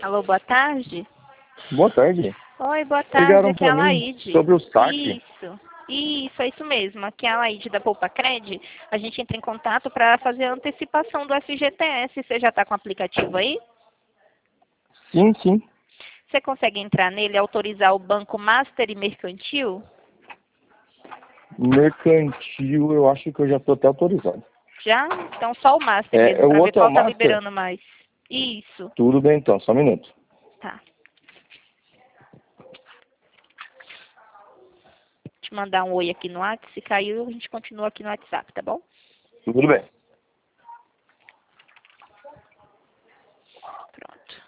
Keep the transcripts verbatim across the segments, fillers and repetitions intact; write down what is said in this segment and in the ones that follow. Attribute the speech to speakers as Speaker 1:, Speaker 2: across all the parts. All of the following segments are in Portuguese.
Speaker 1: Alô, boa tarde.
Speaker 2: Boa tarde.
Speaker 1: Oi, boa tarde,
Speaker 2: Ligaram
Speaker 1: aqui é a
Speaker 2: para mim
Speaker 1: Laide.
Speaker 2: sobre o saque.
Speaker 1: Isso, isso, é isso mesmo. Aqui é a Laide da Poupa Cred. A gente entra em contato para fazer a antecipação do F G T S. Você já está com o aplicativo aí?
Speaker 2: Sim, sim.
Speaker 1: Você consegue entrar nele e autorizar o Banco Master e Mercantil?
Speaker 2: Mercantil, eu acho que eu já estou até autorizado.
Speaker 1: Já? Então só o Master
Speaker 2: É,
Speaker 1: mesmo,
Speaker 2: é o
Speaker 1: para ver
Speaker 2: outro é
Speaker 1: qual
Speaker 2: o
Speaker 1: está
Speaker 2: Master?
Speaker 1: liberando mais. Isso,
Speaker 2: Tudo bem então, só um minuto.
Speaker 1: tá. Vou te mandar um oi aqui no WhatsApp. Se caiu, a gente continua aqui no WhatsApp, tá bom?
Speaker 2: Tudo bem.
Speaker 1: Pronto.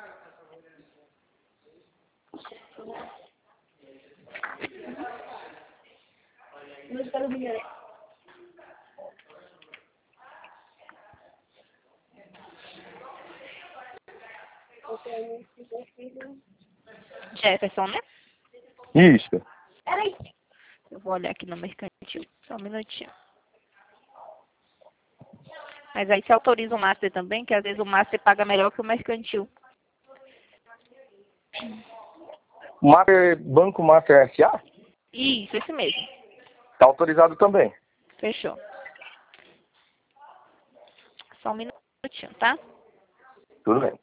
Speaker 1: Jefferson, né?
Speaker 2: Isso.
Speaker 1: Eu vou olhar aqui no Mercantil. Só um minutinho. Mas aí você autoriza o Master também, que às vezes o Master paga melhor que o Mercantil.
Speaker 2: Master, Banco Master S A?
Speaker 1: Isso, esse mesmo.
Speaker 2: Está autorizado também.
Speaker 1: Fechou. Só um minutinho, tá?
Speaker 2: Tudo bem.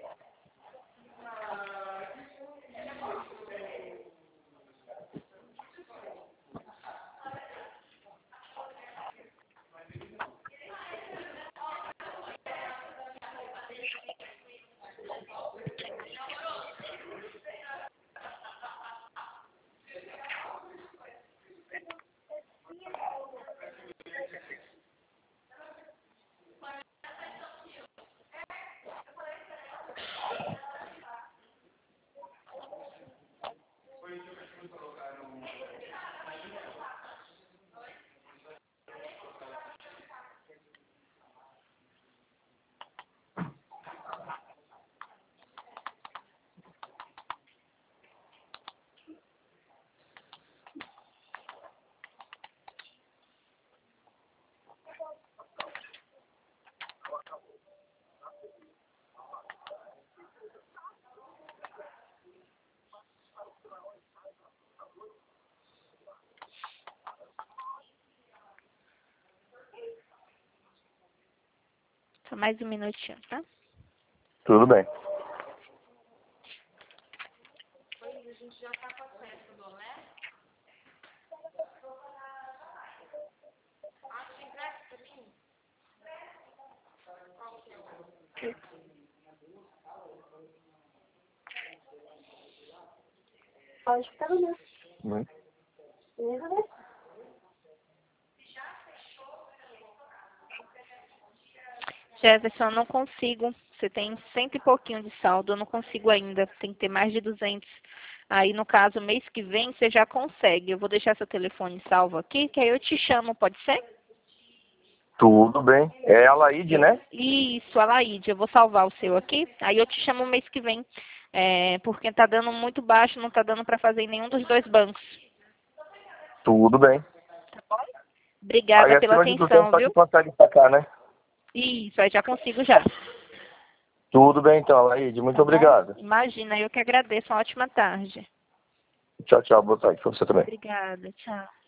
Speaker 1: Só mais um minutinho, tá?
Speaker 2: Tudo bem.
Speaker 3: Pode ficar no
Speaker 2: Hum.
Speaker 3: meu.
Speaker 1: Jefferson, eu não consigo. Você tem cento e pouquinho de saldo, eu não consigo ainda. Tem que ter mais de duzentos. Aí, no caso, mês que vem, você já consegue. Eu vou deixar seu telefone salvo aqui, que aí eu te chamo, pode ser?
Speaker 2: Tudo bem. É a Laide, né?
Speaker 1: Isso, a Laide. Eu vou salvar o seu aqui. Aí eu te chamo mês que vem. É, porque tá dando muito baixo, não tá dando para fazer em nenhum dos dois bancos.
Speaker 2: Tudo bem.
Speaker 1: Tá bom?
Speaker 2: Aí
Speaker 1: Obrigada pela
Speaker 2: acima de duzentos
Speaker 1: atenção,
Speaker 2: só que
Speaker 1: viu?
Speaker 2: consegue sacar, né?
Speaker 1: Isso, aí já consigo já.
Speaker 2: Tudo bem então, Laide. Muito
Speaker 1: Tá bom?
Speaker 2: obrigado.
Speaker 1: Imagina, eu que agradeço. Uma ótima tarde.
Speaker 2: Tchau, tchau. Boa tarde pra você também.
Speaker 1: Obrigada, tchau.